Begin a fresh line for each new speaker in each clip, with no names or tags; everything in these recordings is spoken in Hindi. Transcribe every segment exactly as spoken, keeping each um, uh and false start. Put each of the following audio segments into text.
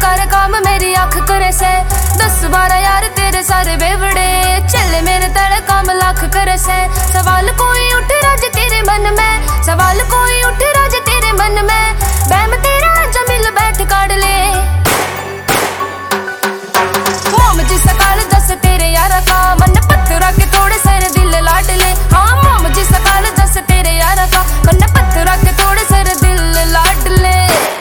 सारे काम मेरी आँख करे से। दस बारह यार तेरे सारे बेवड़े चले मेरे तड़े काम लाख करे से। सवाल कोई उठ राज तेरे मन में, सवाल कोई उठ राज तेरे मन में। बैम तेरा जो मिल बैठ काट ले मोम जी सकाल जस तेरे यारा का मन पत्थरा के थोड़े सर दिल लाट ले। हाँ मोम जी सकाल जस तेरे यारा का मन पत्थरा के थोड़े सर दिल लाट ले।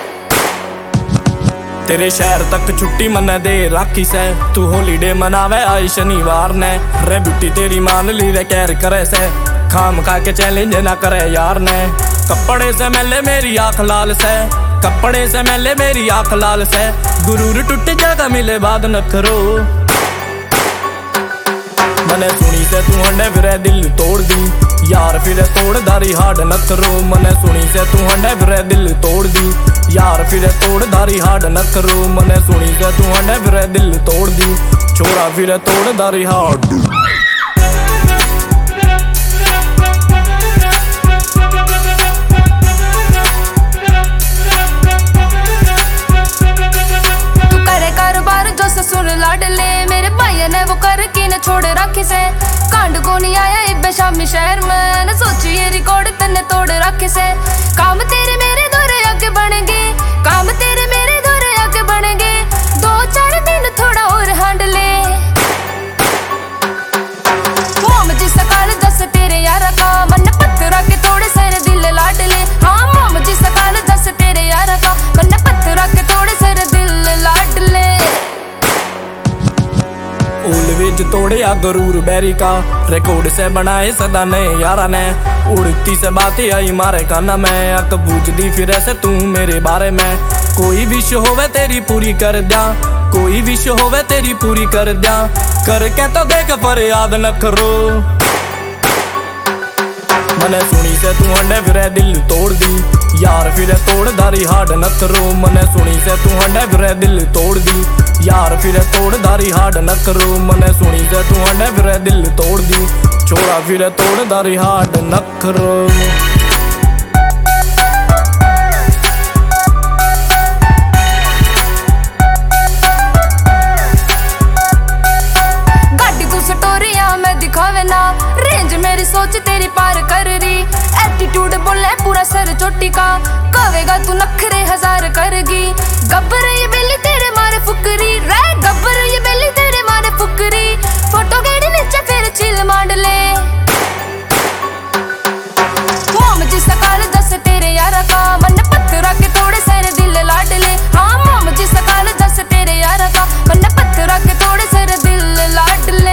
तेरे शहर तक छुट्टी मना दे राखी से, तू हॉलीडे मनावे आई शनिवार ने। रे ब्यूटी तेरी मान ली रे कैर करे से, खाम खा के चैलेंज ना करे यार ने। कपड़े से मैले मेरी आँख लाल से, कपड़े से मैले मेरी आँख लाल से। गुरूर टूट जागा मिले बाद नखरो मने सुनी से तू हंडे फिरे दिल तोड़ दी यार, फिर तोड़ दारी हाड नखरो। मने सुनी से तू हंडे फिरे दिल तोड़ दी यार, फिर तोड़ दारी हाड नखरो। मने सुनी से तू हंडे फिरे दिल तोड़ दी छोरा, फिर तोड़ दारी हाड।
सुन लाडले मेरे भाई ने वो कर के न छोड़ रखे से। कांड को नहीं आया इब्बे शामी शहर में न सोची ये रिकॉर्ड तन्ने तोड़ रखे से। काम तेरे मेरे दौरे आगे बढ़ेंगे, काम तेरे मेरे दौरे आगे बढ़ेंगे। दो चार दिन थोड़ा और हांड ले मोम जी सकाल जस तेरे यारा का मन पत्थरा के थोड़े सर दिल लाड ले। हाँ मोम जी सकाल जस तेरे यारा का मन पत्थरा के थोड़े सर दिल लाड ले।
उलविज तोड़े या गरूर बैरी का रिकॉर्ड से बनाए सदा नए यारा ने। उड़ती से बातें आई मारे काना में, अक बूझदी फिर ऐसे तू मेरे बारे में। कोई विश होवे तेरी पूरी कर दिया, कोई विश होवे तेरी पूरी कर दिया। करके तो देख पर याद न करो मने सुनी से तू हंडे फिरे दिल तोड़ दी यार, फिर तोड़ दारी हाड नखरो। मने सुनी से तू हंडे फिरे दिल तोड़ दी यार, फिर तोड़ दारी हाड नखरो। मने सुनी से तू हंडे फिरे दिल तोड़ दी छोरा, फिर तोड़ दारी हाड नखरो।
दिखावे ना रेंज मेरी सोच तेरी पार कर रही। एटीट्यूड बोले पूरा सर चोटी का, कहेगा तू नखरे हजार करगी। गब्बर ये बेली तेरे मारे फुकरी रे, गब्बर ये बेली तेरे मारे फुकरी। फोटो गेड़ी नीचे फिर चिल मांड ले मोम जी सकाल जस तेरे यारा का मन पत्थरा के थोड़े सर दिल लाड ले। हाँ मोम जी सकाल जस तेरे यारा का मन पत्थरा के थोड़े सर दिल लाड ले।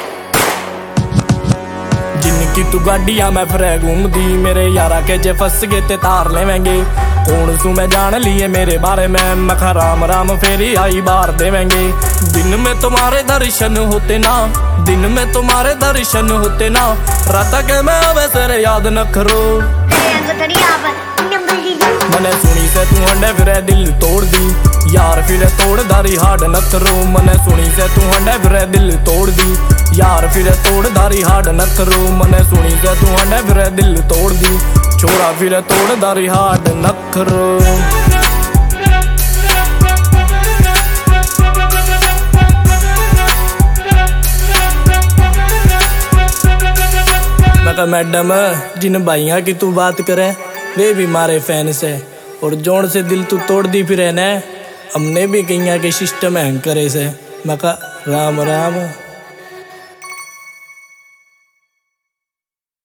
जिनकी तू गाड़ियां मैं फिर घूमदी मेरे यारा के जे फस गए ते तार लेवेंगे। कौन सू मैं जान लिए मेरे बारे में, मखा राम राम फेरी आई बार देवेंगे। दिन में तुम्हारे दर्शन होते ना, दिन में तुम्हारे दर्शन होते ना। रात के मैं आवे सर याद न करो मने सुनी से तू हंडे फिरे दिल तोड़ दी यार, फिर तोड़ दारी हाड नखरो। मने सुनी से तू हंडे फिरे दिल तोड़ दी यार, फिर तोड़ दारी हाड नखरो। मने सुनी से तू हंडे फिरे दिल तोड़ दी छोरा, फिर तोड़ दारी हाड नखरो। मैं मैडम जिन भाइयों की तू बात करे वे भी मारे फैन से, और जोड़ से दिल तू तोड़ दी फिर ने। हमने भी कहीं के सिस्टम हैंग करे से। मैं कहा राम राम।